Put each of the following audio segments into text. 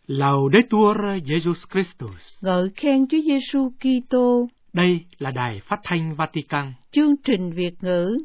Laudetur Jesus Christus. Ngợi khen Chúa Giêsu Kitô. Đây là Đài Phát thanh Vatican. Chương trình Việt ngữ.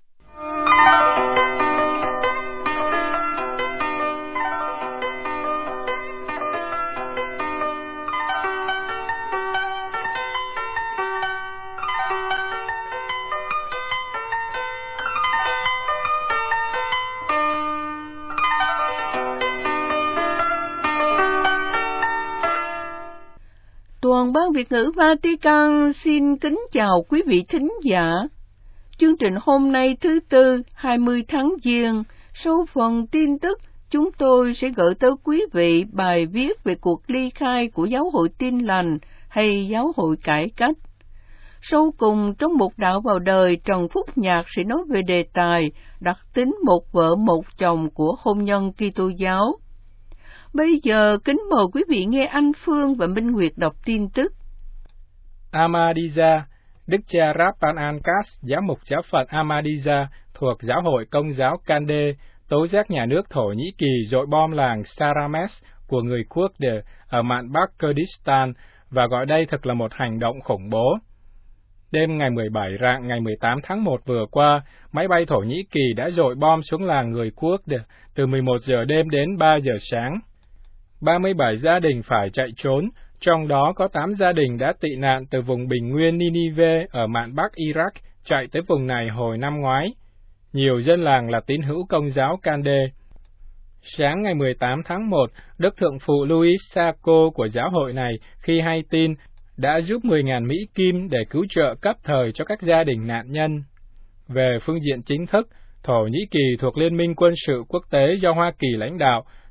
Toàn ban Việt ngữ Vatican xin kính chào quý vị thính giả. Chương trình hôm nay thứ Tư, 20 tháng Giêng, sau phần tin tức, chúng tôi sẽ gửi tới quý vị bài viết về cuộc ly khai của Giáo hội Tin Lành hay Giáo hội Cải Cách. Sau cùng, trong một đạo vào đời, Trần Phúc Nhạc sẽ nói về đề tài đặc tính một vợ một chồng của hôn nhân Kitô giáo. Bây giờ, kính mời quý vị nghe Anh Phương và Minh Nguyệt đọc tin tức. Ahmadiyya, Đức cha Rabban Al-Qas, giám mục giáo phận Ahmadiyya thuộc giáo hội Công giáo Kande, tố giác nhà nước Thổ Nhĩ Kỳ dội bom làng Sarames của người Kurd ở mạn Bắc Kurdistan và gọi đây thật là một hành động khủng bố. Đêm ngày 17 rạng ngày 18 tháng 1 vừa qua, máy bay Thổ Nhĩ Kỳ đã dội bom xuống làng người Kurd từ 11 giờ đêm đến 3 giờ sáng. 37 gia đình phải chạy trốn, trong đó có 8 gia đình đã tị nạn từ vùng bình nguyên Ninive ở mạn Bắc Iraq chạy tới vùng này hồi năm ngoái. Nhiều dân làng là tín hữu Công giáo Kande. Sáng ngày 18 tháng 1, Đức Thượng phụ Louis Sacco của giáo hội này khi hay tin đã giúp 10.000 Mỹ Kim để cứu trợ cấp thời cho các gia đình nạn nhân. Về phương diện chính thức, Thổ Nhĩ Kỳ thuộc Liên minh quân sự quốc tế do Hoa Kỳ lãnh đạo